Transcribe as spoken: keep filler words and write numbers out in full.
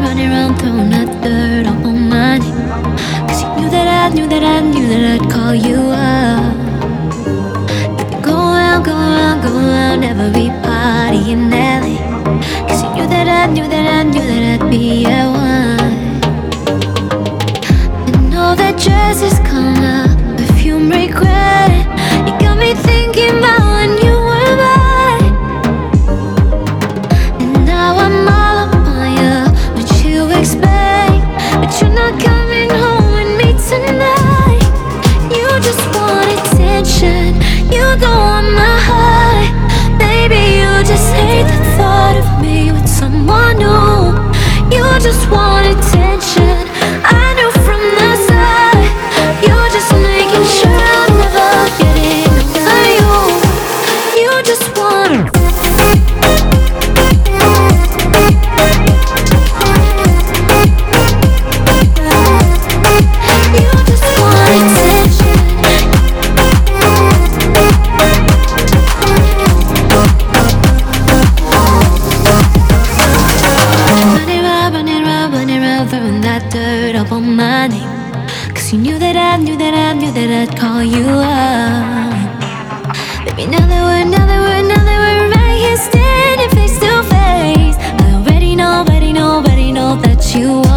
running around throwing that dirt up on my name. Cause you knew that I knew that I knew that I'd call you up. You'd be go around, go around, go around every party in L A. Cause you knew that I knew that I knew that I'd be at one. And all that dress is color, perfume regret. You got me thinking about when you were mine. And now I'm all up on you, what you expect. But you're not coming home with me tonight. You just want attention, you don't want my heart. Baby, you just hate the thought of me with someone new. You just want attention, I knew from the start. You're just making sure I'm never getting over you. You just want You just want attention. Running around, running around, running around, throwing that dirt up on my name. Cause you knew that I knew that I knew that I'd call you up. Baby, now that we're, now that we're, now that we're right here standing face to face, I already know, already know, already know that you are.